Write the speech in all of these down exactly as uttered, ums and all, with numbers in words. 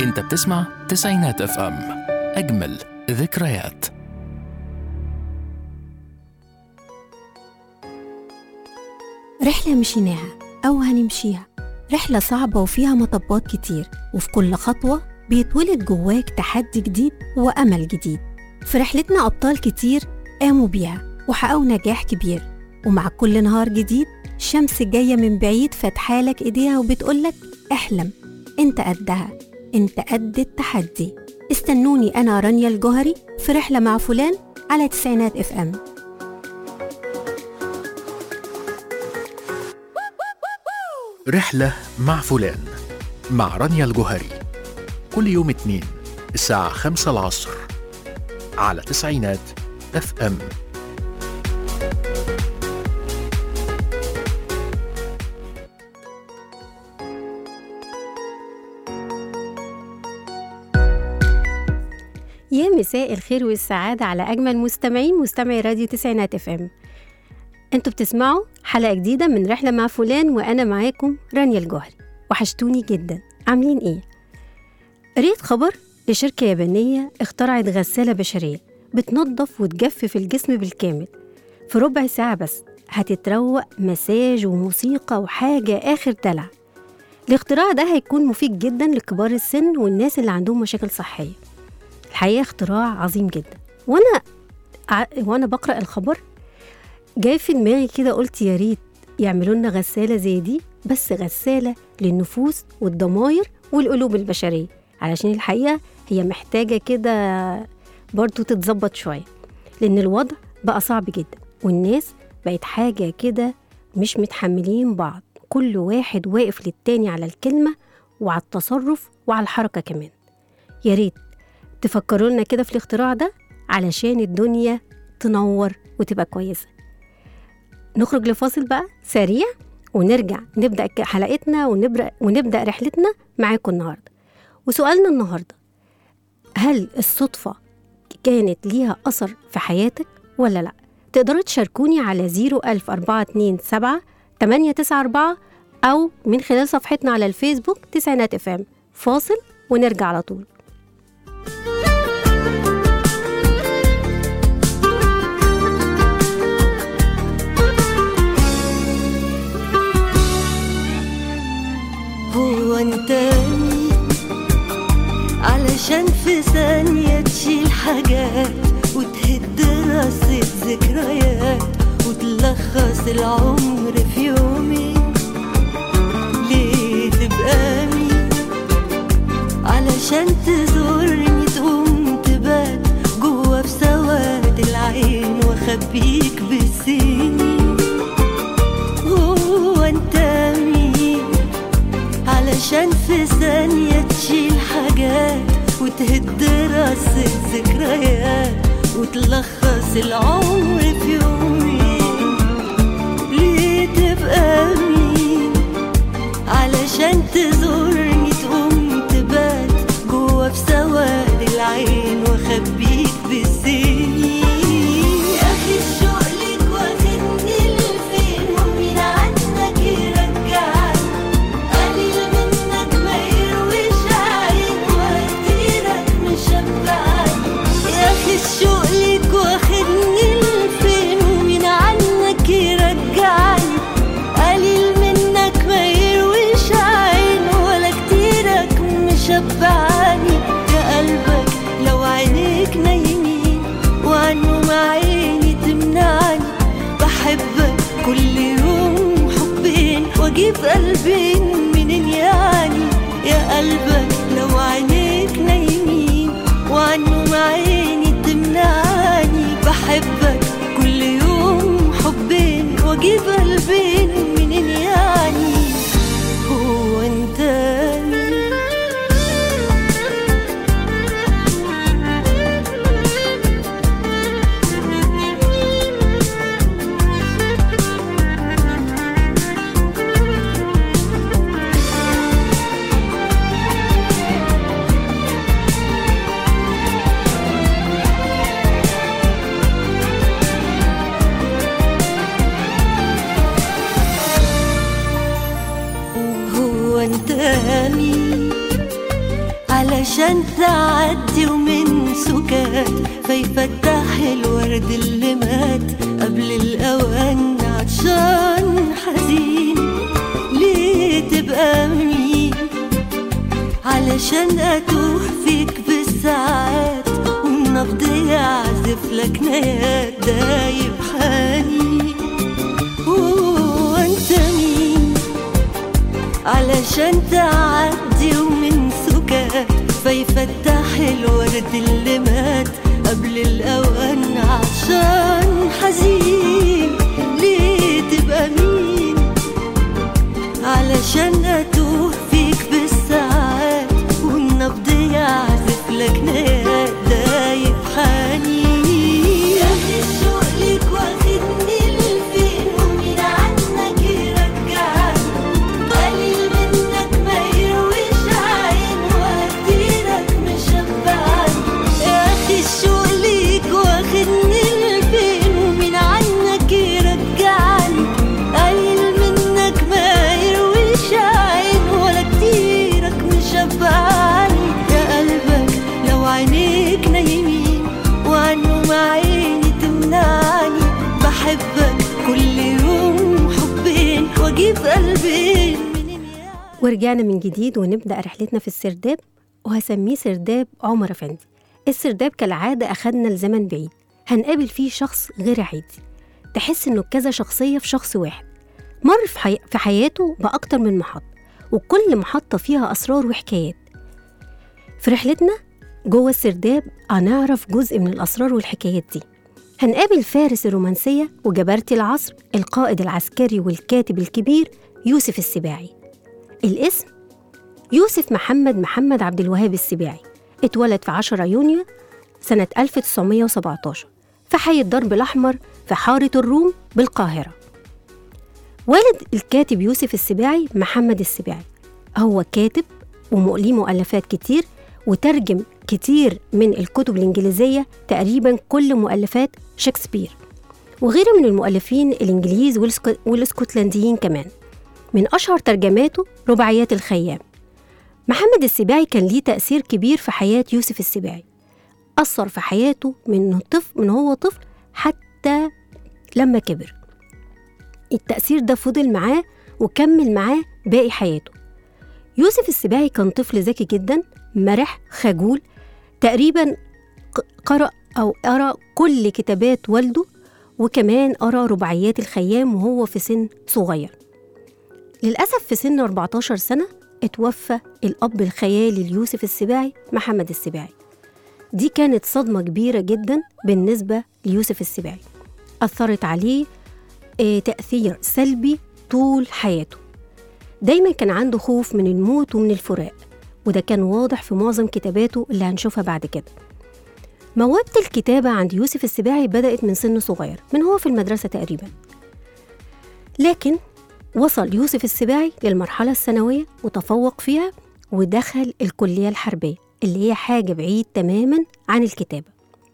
انت بتسمع تسعينات اف ام، اجمل ذكريات. رحلة مشيناها أو هنمشيها، رحلة صعبة وفيها مطبات كتير، وفي كل خطوة بيتولد جواك تحدي جديد وأمل جديد. في رحلتنا أبطال كتير قاموا بيها وحققوا نجاح كبير، ومع كل نهار جديد الشمس جاية من بعيد فاتحالك إيديها وبتقولك احلم، انت قدها، انت قد التحدي. استنوني أنا رانيا الجوهري في رحلة مع فلان على تسعينات اف ام. رحلة مع فلان مع رانيا الجوهري، كل يوم اثنين الساعة خمسة العصر على تسعينات اف ام. يا مساء الخير والسعادة على أجمل مستمعين مستمعي راديو تسعينات اف ام. انتوا بتسمعوا حلقة جديدة من رحلة مع فلان، وأنا معاكم رانيا الجوهري. وحشتوني جدا، عاملين ايه؟ قريت خبر لشركة يابانية اخترعت غسالة بشرية بتنظف وتجفف الجسم بالكامل في ربع ساعة بس، هتتروق مساج وموسيقى وحاجة آخر دلع. الاختراع ده هيكون مفيد جدا لكبار السن والناس اللي عندهم مشاكل صحية. الحقيقة اختراع عظيم جدا. وانا ع... وانا بقرأ الخبر جاي في دماغي كده، قلت يا ريت يعملوا لنا غسالة زي دي، بس غسالة للنفوس والضماير والقلوب البشرية، علشان الحقيقة هي محتاجة كده برضو تتظبط شوية، لأن الوضع بقى صعب جدا والناس بقت حاجة كده مش متحملين بعض، كل واحد واقف للتاني على الكلمة وعلى التصرف وعلى الحركة كمان. يا ريت تفكروا لنا كده في الاختراع ده علشان الدنيا تنور وتبقى كويسة. نخرج لفاصل بقى سريع ونرجع نبدأ حلقتنا ونبدأ, ونبدأ رحلتنا معاكم النهاردة. وسؤالنا النهاردة، هل الصدفة كانت ليها أثر في حياتك ولا لا؟ تقدروا تشاركوني على زيرو ألف أربعة اتنين سبعة تمانية تسعة أربعة أو من خلال صفحتنا على الفيسبوك تسعينات اف ام. فاصل ونرجع على طول. هو انت مين علشان في ثانية تشيل حاجات وتهد راسة ذكريات وتلخص العمر في يومين؟ ليه تبقى مين علشان تزورني تقوم تبات جوا في سواد العين واخبيك بالسنين؟ هو انت مين علشان في ثانية تشيل حاجات وتهد راسة ذكريات وتلخص العمر في يومين؟ ليه تبقى مين علشان تزورني تقوم تبات جوا في سواد العين واخبيك بالسنين؟ اخي الشوق ليك واخدني لفين ومين عنك يرجعني؟ قليل منك ما يرويش عين وكتيرك مشبعني. يا اخي الشوق ليك واخدني لفين ومين عنك يرجعني؟ قليل منك ما يرويش عين ولا كتيرك مشبعني. يا قلبك لو عينيك نايمين وعنهم عيني تمنعني، بحبك كل يوم حبين واجيب قلبين منين يعني؟ يا قلبك لو عينيك نايمين وعنهم عيني تمنعني، بحبك كل يوم حبين واجيب قلبين منين يعني؟ هو انت مين؟ علشان تعدي ومن سكات فيفتح الورد اللي مات قبل الأوان عطشان حزين. ليه تبقى مين علشان أتوه فيك بالساعات والنبض يعزف لك نيات دايب حنين؟ وانت مين علشان تعدي ومن سكات فيفتح الورد اللي مات قبل الأوان عطشان حزين؟ ليه تبقى مين علشان أتوه فيك بالساعات والنبض يعزف لك نيات دايب حنين؟ يا أخي الشوق ليك واخدني لفين ومين عنك يرجعني؟ قليل منك ما يرويش عين وقديرك مشبعني. يا أخي الشوق ليك واخدني لفين ومين عنك يرجعني؟ قليل منك ما يرويش عين ولا كتيرك مشبعني. يا قلبك لو عينيك نايمين وعنه مع عيني تمنعني، بحبك كل يوم حبين واجيب قلبين منين يا. ورجعنا من جديد ونبدأ رحلتنا في السرداب، وهسميه سرداب عمر أفندي. السرداب كالعادة أخدنا لزمن بعيد، هنقابل فيه شخص غير عادي، تحس إنه كذا شخصية في شخص واحد، مر في, حي... في حياته بأكتر من محطة، وكل محطة فيها أسرار وحكايات. في رحلتنا جوه السرداب هنعرف جزء من الأسرار والحكايات دي. هنقابل فارس الرومانسية وجبارة العصر، القائد العسكري والكاتب الكبير يوسف السباعي. الاسم يوسف محمد محمد عبد الوهاب السباعي، اتولد في عشرة يونيو سنة ألف وتسعمائة وسبعة عشر في حي الدرب الأحمر في حارة الروم بالقاهرة. والد الكاتب يوسف السباعي محمد السباعي، هو كاتب وليه مؤلفات كتير وترجم كتير من الكتب الإنجليزية، تقريبا كل مؤلفات شكسبير وغيره من المؤلفين الإنجليز والاسكتلنديين كمان. من أشهر ترجماته رباعيات الخيام. محمد السباعي كان ليه تأثير كبير في حياة يوسف السباعي، أثر في حياته من طفل من هو طفل حتى لما كبر. التأثير ده فضل معاه وكمل معاه باقي حياته. يوسف السباعي كان طفل ذكي جدا، مرح، خجول، تقريبا قرأ أو قرأ كل كتابات والده، وكمان قرأ رباعيات الخيام وهو في سن صغير. للأسف في سن أربعة عشر سنة اتوفى الأب الخيالي ليوسف السباعي محمد السباعي. دي كانت صدمة كبيرة جدا بالنسبة ليوسف السباعي، أثرت عليه اه تأثير سلبي طول حياته. دايما كان عنده خوف من الموت ومن الفراق، وده كان واضح في معظم كتاباته اللي هنشوفها بعد كده. موهبة الكتابة عند يوسف السباعي بدأت من سن صغير، من هو في المدرسة تقريبا. لكن وصل يوسف السباعي للمرحلة الثانوية وتفوق فيها ودخل الكلية الحربية، اللي هي حاجة بعيد تماما عن الكتابة.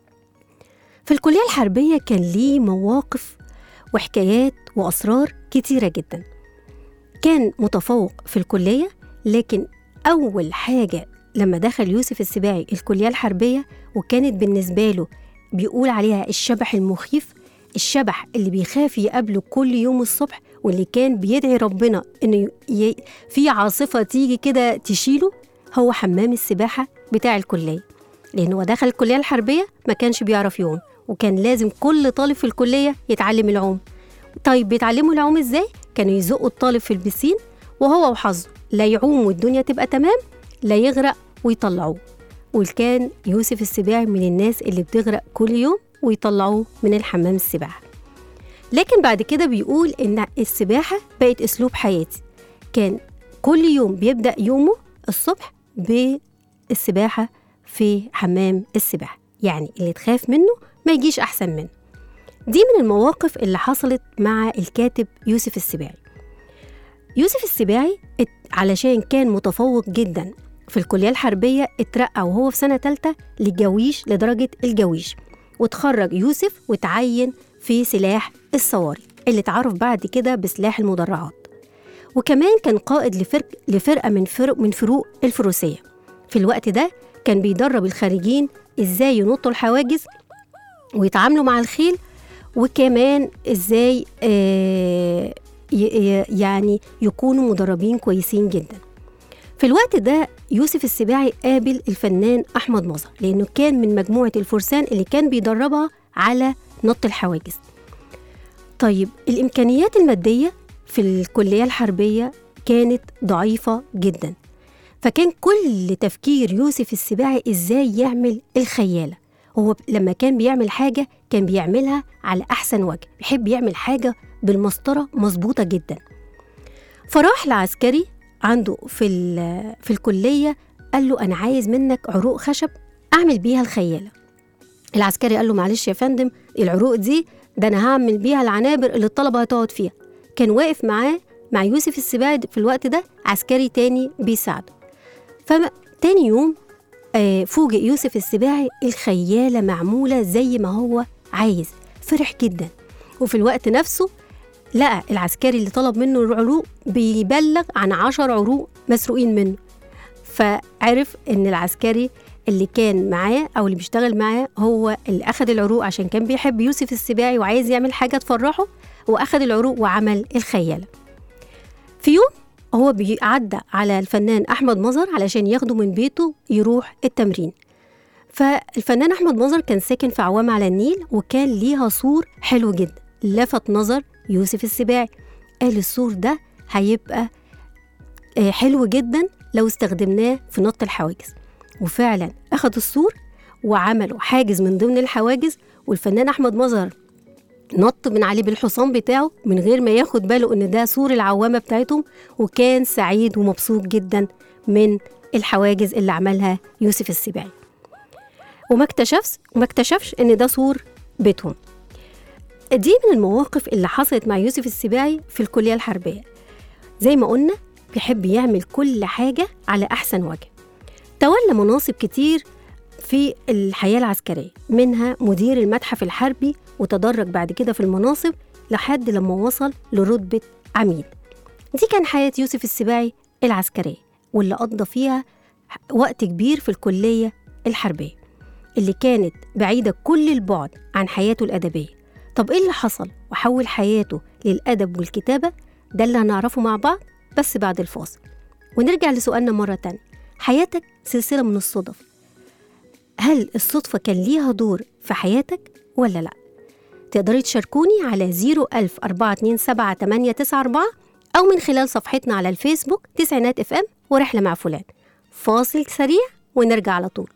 في الكلية الحربية كان ليه مواقف وحكايات وأسرار كتيرة جدا. كان متفوق في الكلية، لكن أول حاجة لما دخل يوسف السباعي الكلية الحربية، وكانت بالنسبة له بيقول عليها الشبح المخيف، الشبح اللي بيخاف يقابله كل يوم الصبح، واللي كان بيدعي ربنا إنه ي... في عاصفة تيجي كده تشيله، هو حمام السباحة بتاع الكلية. لأنه دخل الكلية الحربية ما كانش بيعرف يعوم، وكان لازم كل طالب في الكلية يتعلم العوم. طيب بيتعلموا العوم إزاي؟ كانوا يزقوا الطالب في البسين وهو وحظه لا يعوم والدنيا تبقى تمام، لا يغرق ويطلعوه. وكان يوسف السباعي من الناس اللي بتغرق كل يوم ويطلعوه من الحمام السباحة. لكن بعد كده بيقول إن السباحة بقت أسلوب حياتي. كان كل يوم بيبدأ يومه الصبح بالسباحة في حمام السباحة، يعني اللي تخاف منه ما يجيش أحسن منه. دي من المواقف اللي حصلت مع الكاتب يوسف السباعي. يوسف السباعي علشان كان متفوق جدا في الكلية الحربية اترقى وهو في سنة ثالثة للجويش لدرجة الجويش، وتخرج يوسف وتعين في سلاح الصواري اللي اتعرف بعد كده بسلاح المدرعات. وكمان كان قائد لفرق لفرقة من فرق من فروق الفروسية. في الوقت ده كان بيدرب الخارجين إزاي ينطوا الحواجز ويتعاملوا مع الخيل، وكمان إزاي آه يعني يكونوا مدربين كويسين جدا. في الوقت ده يوسف السباعي قابل الفنان أحمد مظهر، لأنه كان من مجموعة الفرسان اللي كان بيدربها على نط الحواجز. طيب الإمكانيات المادية في الكلية الحربية كانت ضعيفة جدا، فكان كل تفكير يوسف السباعي إزاي يعمل الخيالة. هو لما كان بيعمل حاجة كان بيعملها على أحسن وجه، بيحب يعمل حاجة بالمسطرة مظبوطة جدا. فراح العسكري عنده في, في الكلية قال له أنا عايز منك عروق خشب أعمل بيها الخيالة. العسكري قال له معلش يا فندم، العروق دي ده أنا هعمل بيها العنابر اللي الطلبة هتقعد فيها. كان واقف معاه مع يوسف السباعي في الوقت ده عسكري تاني بيساعده. فتاني يوم آه فوجئ يوسف السباعي الخيالة معمولة زي ما هو عايز، فرح جدا. وفي الوقت نفسه لقى العسكري اللي طلب منه العروق بيبلغ عن عشر عروق مسروقين منه، فعرف ان العسكري اللي كان معاه او اللي بيشتغل معاه هو اللي اخذ العروق عشان كان بيحب يوسف السباعي وعايز يعمل حاجة تفرحه، واخذ العروق وعمل الخيالة. في يوم هو بيعدى على الفنان أحمد مظهر علشان ياخده من بيته يروح التمرين. فالفنان أحمد مظهر كان ساكن في عوامة على النيل، وكان ليها سور حلو جدا لفت نظر يوسف السباعي. قال السور ده هيبقى حلو جدا لو استخدمناه في نط الحواجز. وفعلا أخذ السور وعملوا حاجز من ضمن الحواجز، والفنان أحمد مظهر نط من عليه بالحصان بتاعه من غير ما ياخد باله ان ده سور العوامة بتاعتهم، وكان سعيد ومبسوط جدا من الحواجز اللي عملها يوسف السباعي، وما اكتشفش وما اكتشفش ان ده سور بيتهم. دي من المواقف اللي حصلت مع يوسف السباعي في الكلية الحربية. زي ما قلنا بيحب يعمل كل حاجة على أحسن وجه. تولى مناصب كتير في الحياة العسكرية، منها مدير المتحف الحربي، وتدرج بعد كده في المناصب لحد لما وصل لرتبة عميد. دي كان حياة يوسف السباعي العسكرية، واللي قضى فيها وقت كبير في الكلية الحربية اللي كانت بعيدة كل البعد عن حياته الأدبية. طب إيه اللي حصل وحول حياته للأدب والكتابة؟ ده اللي هنعرفه مع بعض بس بعد الفاصل. ونرجع لسؤالنا مرة تانية، حياتك سلسلة من الصدف، هل الصدفة كان ليها دور في حياتك ولا لأ؟ تقدري تشاركوني على زيرو ألف أربعة اتنين سبعة تمانية تسعة أربعة أو من خلال صفحتنا على الفيسبوك تسعينات اف ام ورحلة مع فلان. فاصل سريع ونرجع على طول.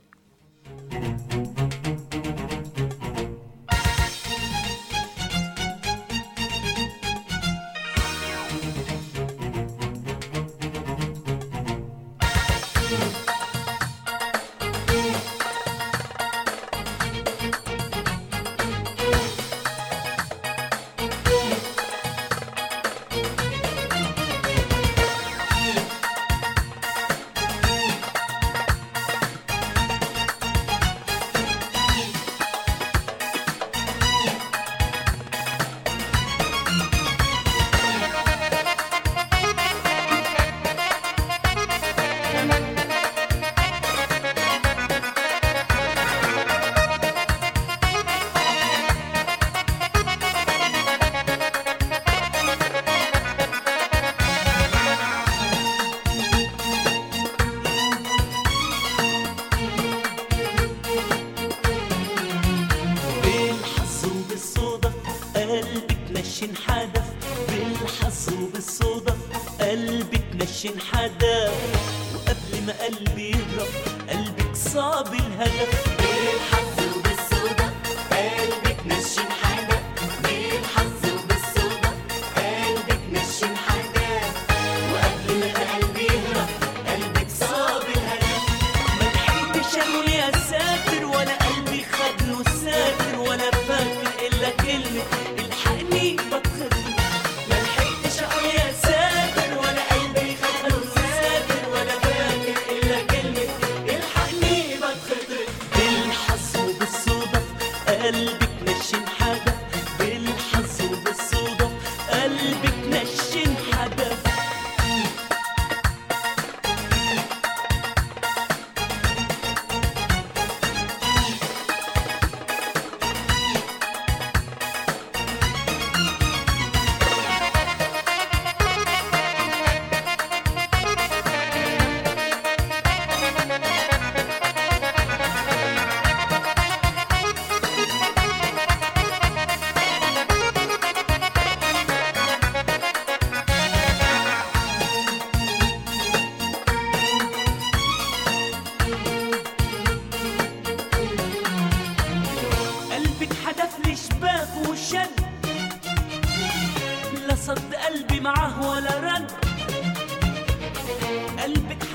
انحدى وقبل ما قلبي يهرب قلبك صعب الهدف. بالحظ وبالصدف قلبك ماشي انحدى، بالحظ وبالصدف قلبك ماشي انحدى وقبل ما قلبي يهرب قلبك صعب الهدف. ما لحقتش اقول يا ساتر ولا قلبي خد له ساتر ولا فاكر الا كلمه الحقني بتخطف. ما لحقتش اقول يا ساتر ولا قلبي خد له ساتر ولا فاكر الا كلمه الحقني بتخطف. بالحظ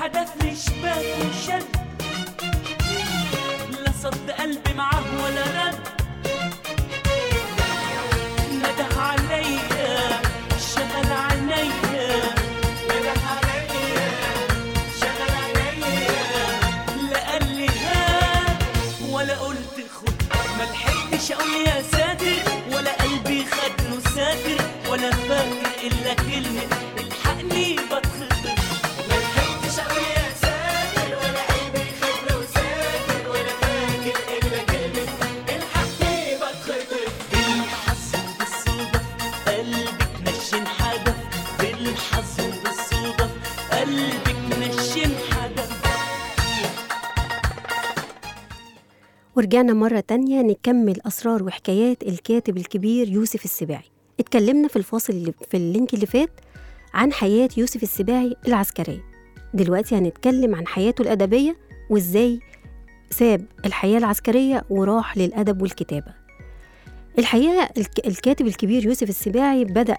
حدف لي شباك وشد، لا صد قلبي معه ولا رد، نده عليا شغل عينيا، نده عليا شغل عينيا، لا قال لي هات ولا قلت خد، ما لحقتش اقول يا ساتر ولا قلبي خد له ساتر، ولا فاكر الا كلمه الحقني بتخطف، ما لحقتش اقول يا ساتر ولا قلبي خد له ساتر، ولا فاكر الا كلمه الحقني بتخطف. بالحظ وبالصدف قلبك نشن حدف، بالحظ وبالصدف قلبك نشن حدف. ورجعنا مرة تانية نكمل أسرار وحكايات الكاتب الكبير يوسف السباعي. اتكلمنا في الفاصل اللي في اللينك اللي فات عن حياة يوسف السباعي العسكرية. دلوقتي هنتكلم عن حياته الأدبية وإزاي ساب الحياة العسكرية وراح للأدب والكتابة. الحقيقة الكاتب الكبير يوسف السباعي بدأ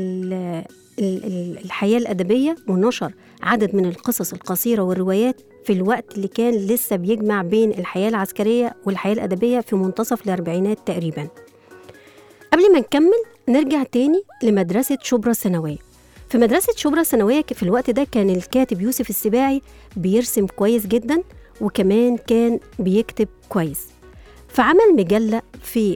الحياة الأدبية ونشر عدد من القصص القصيرة والروايات في الوقت اللي كان لسه بيجمع بين الحياة العسكرية والحياة الأدبية في منتصف الأربعينات تقريباً. قبل ما نكمل نرجع تاني لمدرسة شبرا الثانوية. في مدرسة شبرا الثانوية في الوقت ده كان الكاتب يوسف السباعي بيرسم كويس جداً، وكمان كان بيكتب كويس، فعمل مجلة في,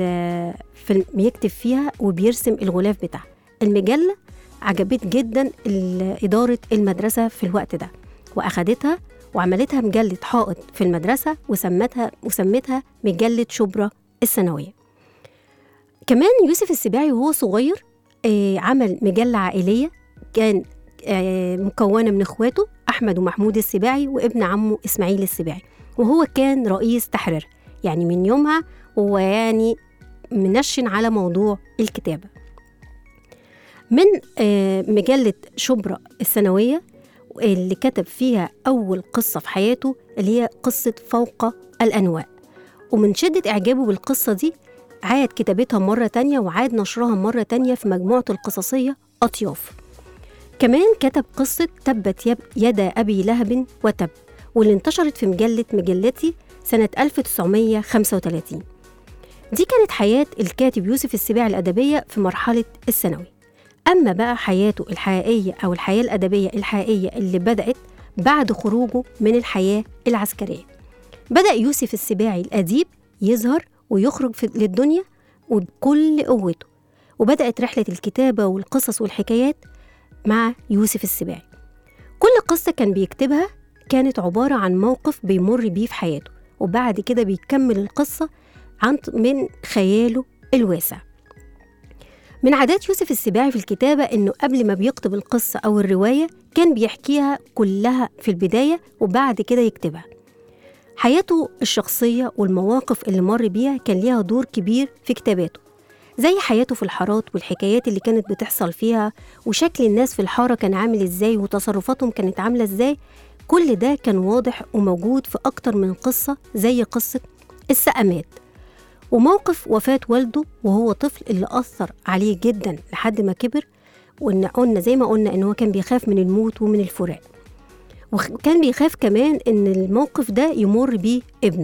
في بيكتب فيها وبيرسم الغلاف بتاعها. المجلة عجبت جداً إدارة المدرسة في الوقت ده، وأخدتها وعملتها مجلة حائط في المدرسة وسمتها وسمتها مجلة شبرا الثانوية. كمان يوسف السباعي وهو صغير آه عمل مجلة عائلية كان آه مكونة من إخواته أحمد ومحمود السباعي وابن عمه إسماعيل السباعي، وهو كان رئيس تحرير. يعني من يومها هو يعني منشن على موضوع الكتابة. من آه مجلة شبرا الثانوية اللي كتب فيها أول قصة في حياته اللي هي قصة فوق الأنواء، ومن شدة إعجابه بالقصة دي عاد كتابتها مرة تانية وعاد نشرها مرة تانية في مجموعة القصصية أطياف. كمان كتب قصة تبت يدا أبي لهب وتب، واللي انتشرت في مجلة مجلتي سنة ألف وتسعمية وخمسة وثلاثين. دي كانت حياة الكاتب يوسف السباعي الأدبية في مرحلة الثانوي. أما بقى حياته الحقيقية أو الحياة الأدبية الحقيقية اللي بدأت بعد خروجه من الحياة العسكرية، بدأ يوسف السباعي الأديب يظهر ويخرج في للدنيا وبكل قوته، وبدأت رحلة الكتابة والقصص والحكايات مع يوسف السباعي. كل قصة كان بيكتبها كانت عبارة عن موقف بيمر بيه في حياته، وبعد كده بيكمل القصة عن من خياله الواسع. من عادات يوسف السباعي في الكتابة إنه قبل ما بيكتب القصة أو الرواية كان بيحكيها كلها في البداية وبعد كده يكتبها. حياته الشخصية والمواقف اللي مر بيها كان ليها دور كبير في كتاباته، زي حياته في الحارات والحكايات اللي كانت بتحصل فيها، وشكل الناس في الحارة كان عامل إزاي وتصرفاتهم كانت عاملة إزاي. كل ده كان واضح وموجود في أكتر من قصة، زي قصة السقامات وموقف وفاة والده وهو طفل اللي أثر عليه جدا لحد ما كبر، وإن قلنا زي ما قلنا إن هو كان بيخاف من الموت ومن الفراق، وكان بيخاف كمان إن الموقف ده يمر بيه ابنه.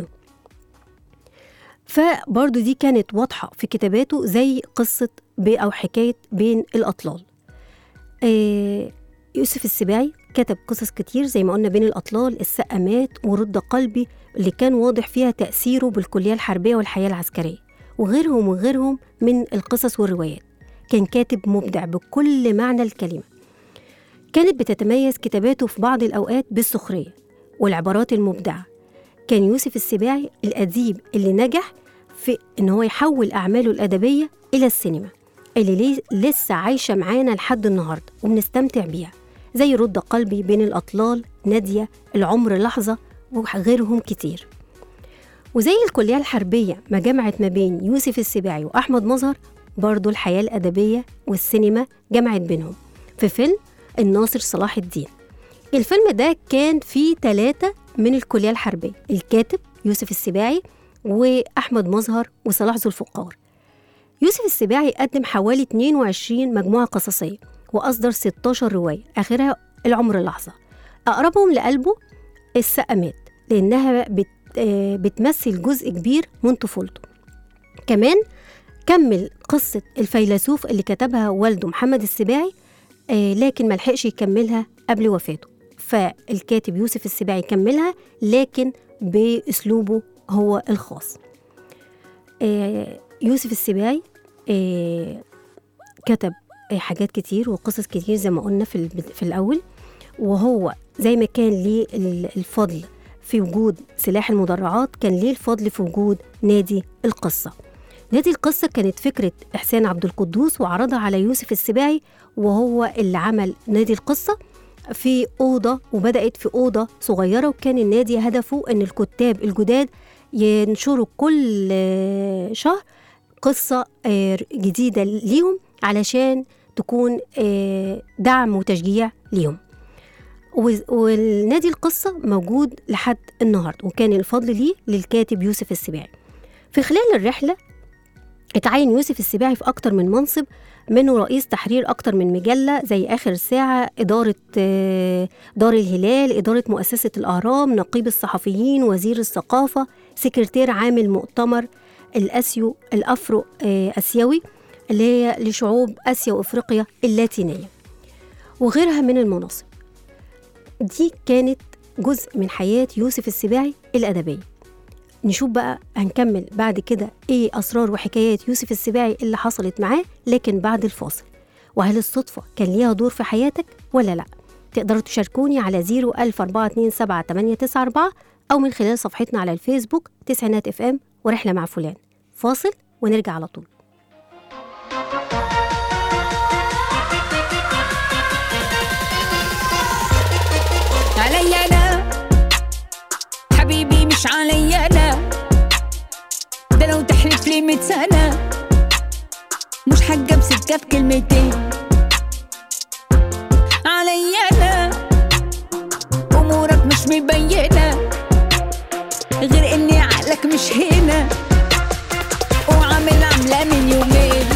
فبرضو دي كانت واضحة في كتاباته، زي قصة أو حكاية بين الأطلال. آه يوسف السباعي كتب قصص كتير زي ما قلنا، بين الأطلال، السقامات، ورد قلبي اللي كان واضح فيها تأثيره بالكلية الحربية والحياة العسكرية، وغيرهم وغيرهم من القصص والروايات. كان كاتب مبدع بكل معنى الكلمة. كانت بتتميز كتاباته في بعض الأوقات بالسخرية والعبارات المبدعة. كان يوسف السباعي الأديب اللي نجح في إن هو يحول أعماله الأدبية إلى السينما اللي لسه عايشة معانا لحد النهاردة وبنستمتع بيها، زي رد قلبي، بين الأطلال، نادية، العمر لحظة، وغيرهم كتير. وزي الكلية الحربية ما جمعت ما بين يوسف السباعي وأحمد مظهر، برضو الحياة الأدبية والسينما جمعت بينهم في فيلم الناصر صلاح الدين. الفيلم ده كان فيه ثلاثة من الكلية الحربية، الكاتب يوسف السباعي وأحمد مظهر وصلاح ذو الفقار. يوسف السباعي قدم حوالي اثنين وعشرين مجموعة قصصية وأصدر ستاشر رواية، آخرها العمر لحظة. أقربهم لقلبه السقامات، لأنها بت بتمثل جزء كبير من طفولته. كمان كمل قصة الفيلسوف اللي كتبها والده محمد السباعي، لكن ملحقش يكملها قبل وفاته، فالكاتب يوسف السباعي كملها لكن بأسلوبه هو الخاص. يوسف السباعي كتب حاجات كتير وقصص كتير زي ما قلنا في, في الأول، وهو زي ما كان ليه الفضل في وجود سلاح المدرعات كان ليه الفضل في وجود نادي القصة. نادي القصة كانت فكرة إحسان عبد القدوس وعرضها على يوسف السباعي، وهو اللي عمل نادي القصة في أوضة، وبدأت في أوضة صغيرة، وكان النادي هدفه أن الكتاب الجداد ينشروا كل شهر قصة جديدة ليهم علشان تكون دعم وتشجيع ليهم. والنادي القصة موجود لحد النهاردة، وكان الفضل ليه للكاتب يوسف السباعي. في خلال الرحلة اتعين يوسف السباعي في أكتر من منصب، منه رئيس تحرير أكتر من مجلة زي آخر الساعة، إدارة دار الهلال، إدارة مؤسسة الأهرام، نقيب الصحفيين، وزير الثقافة، سكرتير عام المؤتمر الأسيو الأفرو أسيوي اللي هي لشعوب آسيا وأفريقيا اللاتينية، وغيرها من المناصب. دي كانت جزء من حياة يوسف السباعي الأدبية. نشوف بقى هنكمل بعد كده إيه أسرار وحكايات يوسف السباعي اللي حصلت معاه، لكن بعد الفاصل. وهل الصدفة كان ليها دور في حياتك ولا لأ؟ تقدروا تشاركوني على زيرو ألف أربعة اتنين سبعة تمانية تسعة أربعة أو من خلال صفحتنا على الفيسبوك تسعينات اف ام ورحلة مع فلان. فاصل ونرجع على طول. علي أنا حبيبي مش علي أنا، ده لو تحلف لي مية سنة مش حاجة بسكة في كلمتين. علي أنا أمورك مش مبينة غير إني عقلك مش هنا وعامل عاملة من يومين.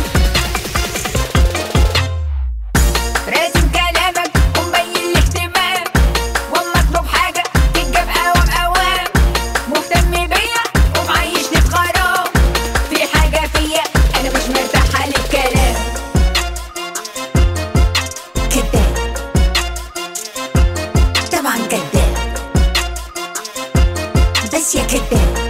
راسم كلامك ومبين الاهتمام، واما اطلب حاجة تتجاب اوام اوام، مهتم بيا ومعيشني في غرام، في حاجة فيا انا مش مرتاحة للكلام. كداب طبعا كداب، بس يا كداب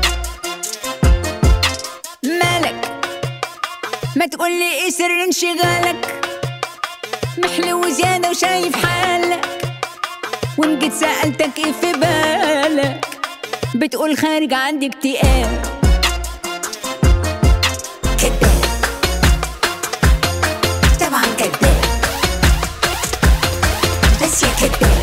مالك ما تقولي ايه سر انشغالك، محلو زيادة وشايف حالك، وان جيت سألتك ايه في بالك بتقول خارج عندي اكتئاب. كداب طبعا كداب، بس يا كداب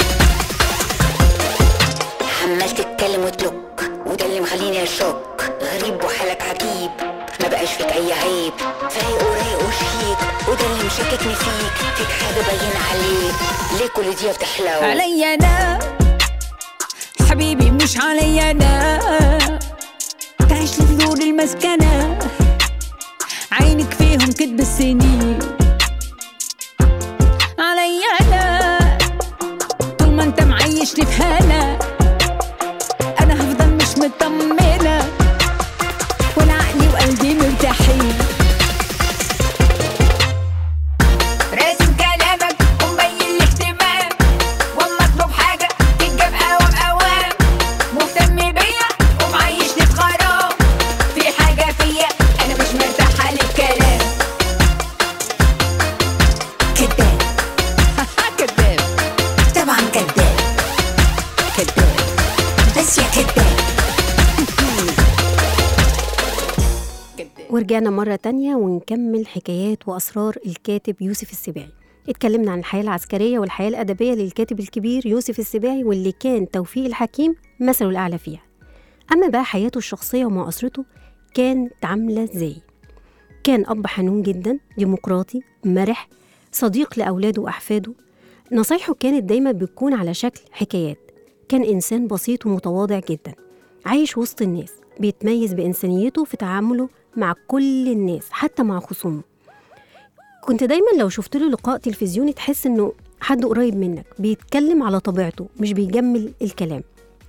عمال تتكلم وتلوك، وده اللي مخليني اشك، غريب وحالك عجيب، ما بقاش فيك اي عيب، فايق ورايق وشيك، وده اللي مشككني فيك، فيك حاجة باين عليك، ليه كل دي بتحلو؟ علي انا حبيبي مش علي انا، تعيش لي في دور المسكنة، عينك فيهم كدب السنين. علي انا طول ما انت معيش لي في هنا انا هفضل مش مطمنة، ولا عقلي وقلبي مرتاحين. راسم كلامك ومبين الاهتمام، واما اطلب حاجة تتجاب اوام اوام، مهتم بيا ومعيشني في غرام، في حاجة فيا انا مش مرتاحة للكلام. كداب كداب طبعا كداب، كداب بس يا كداب. ورجعنا مرة تانية ونكمل حكايات وأسرار الكاتب يوسف السباعي. اتكلمنا عن الحياة العسكرية والحياة الأدبية للكاتب الكبير يوسف السباعي، واللي كان توفيق الحكيم مثله الأعلى فيها. أما بقى حياته الشخصية ومع أسرته كانت عاملة ازاي؟ كان أب حنون جدا، ديمقراطي، مرح، صديق لأولاده وأحفاده. نصايحه كانت دايما بتكون على شكل حكايات. كان إنسان بسيط ومتواضع جدا، عايش وسط الناس، بيتميز بإنسانيته في تعامله مع كل الناس حتى مع خصومه. كنت دايما لو شفت له لقاء تلفزيوني تحس انه حد قريب منك بيتكلم على طبيعته مش بيجمل الكلام.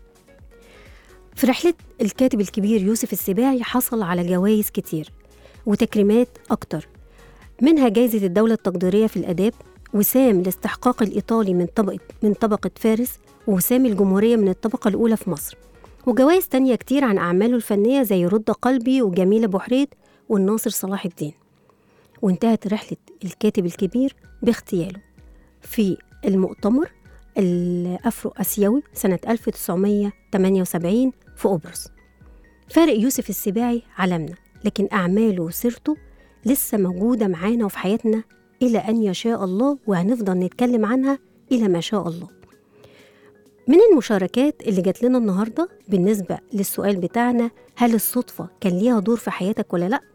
في رحلة الكاتب الكبير يوسف السباعي حصل على جوائز كتير وتكريمات أكتر، منها جائزة الدولة التقديرية في الآداب، وسام الاستحقاق الإيطالي من طبقة من طبقة فارس، وسام الجمهورية من الطبقة الأولى في مصر، وجوائز تانية كتير عن أعماله الفنية زي رد قلبي وجميلة بحريت والناصر صلاح الدين. وانتهت رحلة الكاتب الكبير باغتياله في المؤتمر الأفرو أسيوي سنة ألف وتسعمية وتمانية وسبعين في قبرص. فارق يوسف السباعي عالمنا، لكن أعماله وسيرته لسه موجودة معانا وفي حياتنا إلى أن يشاء الله، وهنفضل نتكلم عنها إلى ما شاء الله. من المشاركات اللي جات لنا النهاردة بالنسبة للسؤال بتاعنا، هل الصدفة كان ليها دور في حياتك ولا لأ؟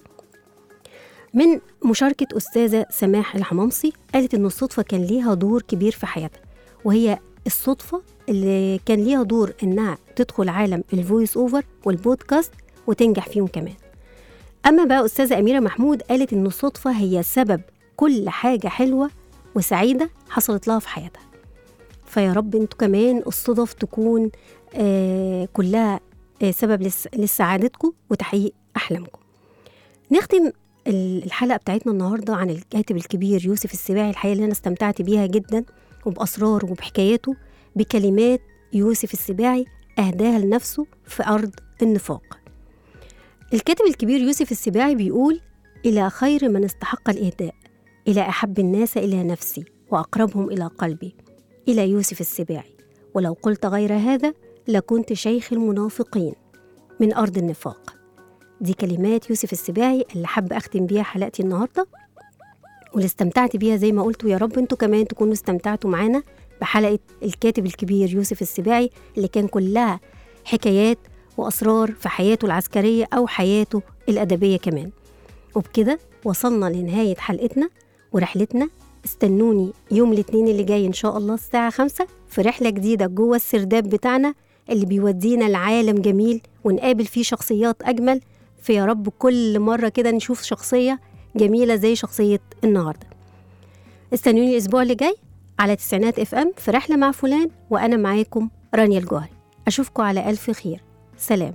من مشاركة أستاذة سماح الحمامصي قالت إن الصدفة كان ليها دور كبير في حياتها، وهي الصدفة اللي كان ليها دور إنها تدخل عالم الفويس أوفر والبودكاست وتنجح فيهم كمان. أما بقى أستاذة أميرة محمود قالت إن الصدفة هي سبب كل حاجة حلوة وسعيدة حصلت لها في حياتها. فيا رب انتوا كمان الصدف تكون آه كلها آه سبب لس لسعادتكم وتحقيق أحلامكم. نختم الحلقة بتاعتنا النهاردة عن الكاتب الكبير يوسف السباعي، الحقيقة اللي أنا استمتعت بيها جدا وبأسراره وبحكاياته، بكلمات يوسف السباعي أهداها لنفسه في أرض النفاق. الكاتب الكبير يوسف السباعي بيقول: إلى خير من استحق الإهداء، إلى أحب الناس إلى نفسي وأقربهم إلى قلبي، إلى يوسف السباعي، ولو قلت غير هذا لكنت شيخ المنافقين من أرض النفاق. دي كلمات يوسف السباعي اللي حب أختم بيها حلقتي النهاردة واللي استمتعت بيها زي ما قلت، ويا رب انتوا كمان تكونوا استمتعتوا معانا بحلقة الكاتب الكبير يوسف السباعي اللي كان كلها حكايات وأسرار في حياته العسكرية أو حياته الأدبية كمان. وبكده وصلنا لنهاية حلقتنا ورحلتنا. استنوني يوم الاثنين اللي جاي إن شاء الله الساعة خمسة في رحلة جديدة جوه السرداب بتاعنا اللي بيودينا لعالم جميل ونقابل فيه شخصيات أجمل. في يا رب كل مرة كده نشوف شخصية جميلة زي شخصية النهاردة. استنوني الأسبوع اللي جاي على تسعينات اف ام في رحلة مع فلان، وأنا معاكم رانيا الجوهري. أشوفكم على ألف خير. سلام.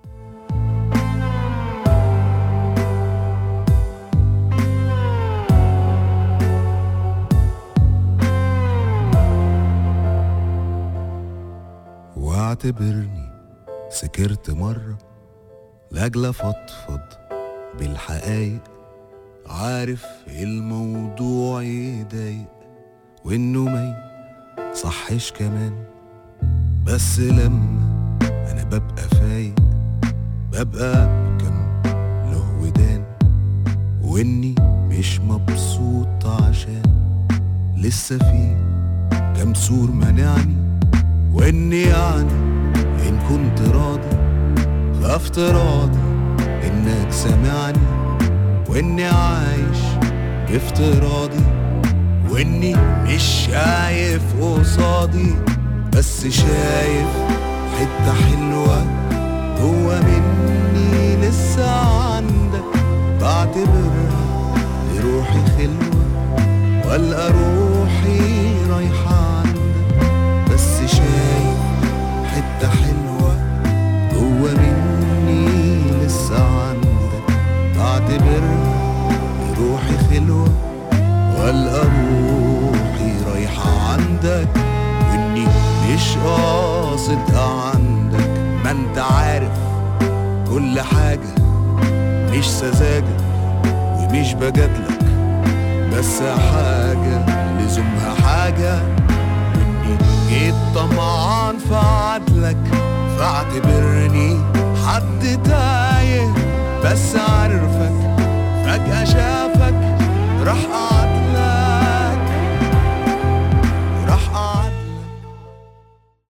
واعتبرني سكرت مرة لاجل افضفض بالحقايق، عارف الموضوع يضايق وانه ما صحش كمان، بس لما انا ببقى فايق ببقى بكم له ودان، واني مش مبسوط عشان لسه في كم سور منعني، واني يعني ان كنت راضي فافتراضي انك سامعني، واني عايش بافتراضي، واني مش شايف قصادي بس شايف حتة حلوة جوا مني لسه عندك، بعتبرها لروحي خلوة والقى روحي رايحة عندك، بس شايف حتة حلوة جوا مني لسه عندك، بعتبرها لروحي خلوة والقى روحي رايحة عندك، واني مش قاصد عندك. ما انت عارف كل حاجة مش سذاجة ومش بجادلك، بس حاجة لزومها حاجة، واني جيت طمعان في عدلك، فاعتبرني حد تايه بس